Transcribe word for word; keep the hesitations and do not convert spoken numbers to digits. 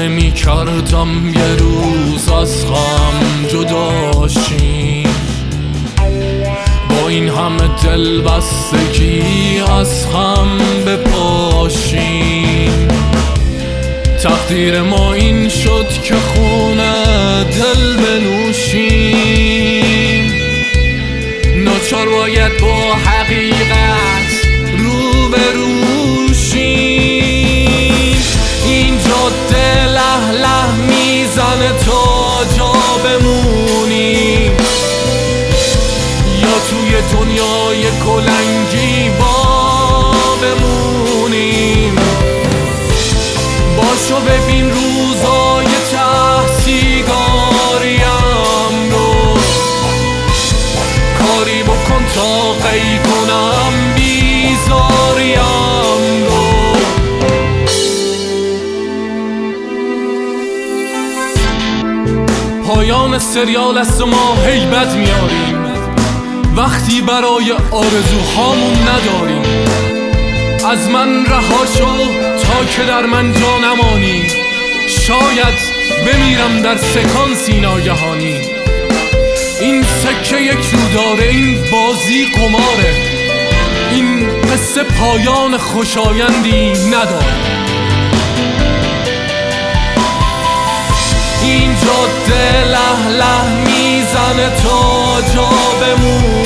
نمی کردم یه روز از غم جداشیم، با این همه دل بستگی از هم بپاشیم. تقدیر ما این شد که خونه دل بنوشیم، ناچار باید با حقیقت رو بروشیم. این جاده له له میزنه تا جا بمونیم، یا توی دنیای کلنگی با بمونیم. باشو ببین روزای ته سیگاریم رو، کاری بکن تا قی کنم بیزاریم رو. پایان سریال است و ما هیبت میاریم، وقتی برای آرزوهامون نداریم. از من رها شو تا که در من جا نمانی، شاید بمیرم در سکانسی ناگهانی. این سکه یک رو داره، این بازی قماره، این قصه پایان خوشایندی نداره. این جاده له له میزنه تا جا بمون،